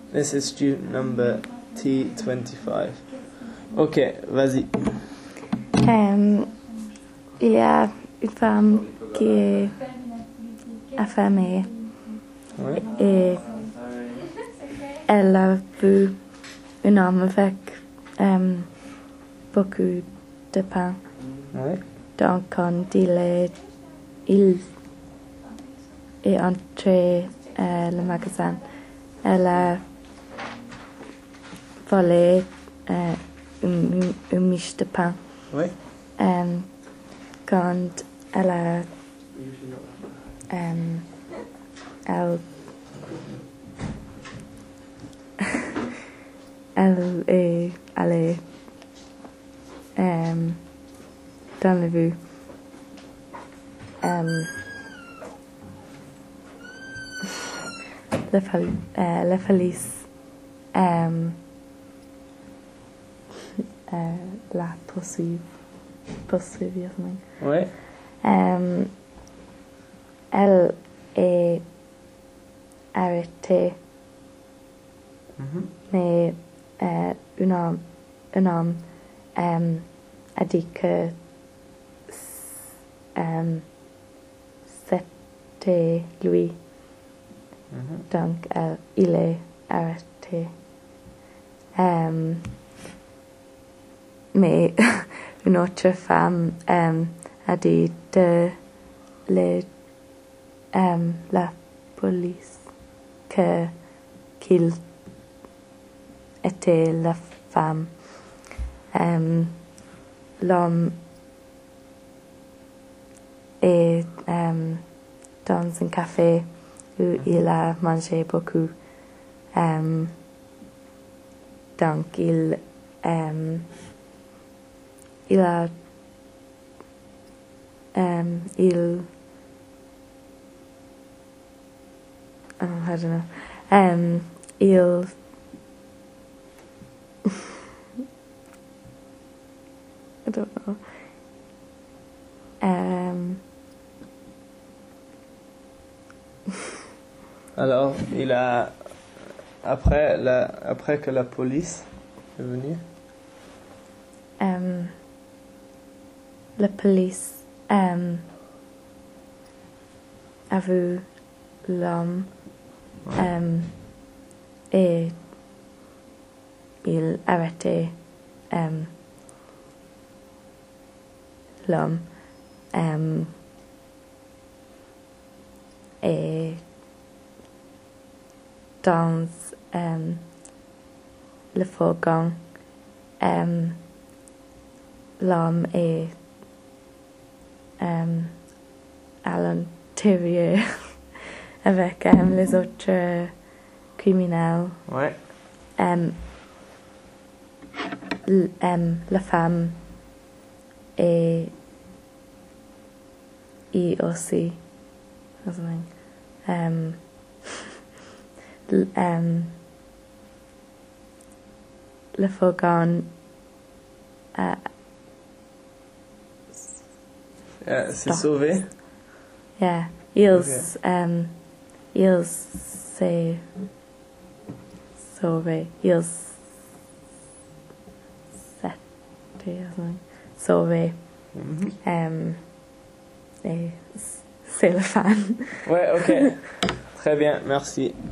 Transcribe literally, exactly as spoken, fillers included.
This is student number T twenty-five. Ok, vas-y. Um, il y a une femme qui est affamée. Ouais. Et elle a vu un homme avec um, beaucoup de pain. Ouais. Donc, quand il est, il est entré à le magasin, elle a volé euh, une, une miche de pain. Ouais. Um, quand elle a um, elle, elle est allée um, dans la rue. Um, la, fal- euh, la police um, euh, la poursuivre. Poursuivre, Ouais. um, elle est arrêtée, Mhm. mais euh, un homme, un homme um, a dit que um, c'était lui. Mhm. Donc, euh, il est arrêté. Um, mais une autre femme um, a dit de les, um, la police que qu'il était la femme. Um, l'homme est um, dans un café où il a mangé beaucoup. Um, donc, il, um, il a um, il oh, I don't know. Um, il I don't know. Um, Alors, il a après la après que la police est venue. um, la police um, a vu l'homme um, et il a arrêté um, l'homme um, et dans um, le fourgon um, l'homme est um, à l'intérieur avec um, les autres criminels. Ouais. Um, l- um, la femme est y aussi. Or something. Um, l- um, le fourgon uh, Euh, c'est Stop. sauvé. yeah, ils Ok. um, ils s'est sauvé. Ils s'étaient or something. Sauvé. Mhm. Um, et c'est la fin. Ouais, ok. Très bien, merci.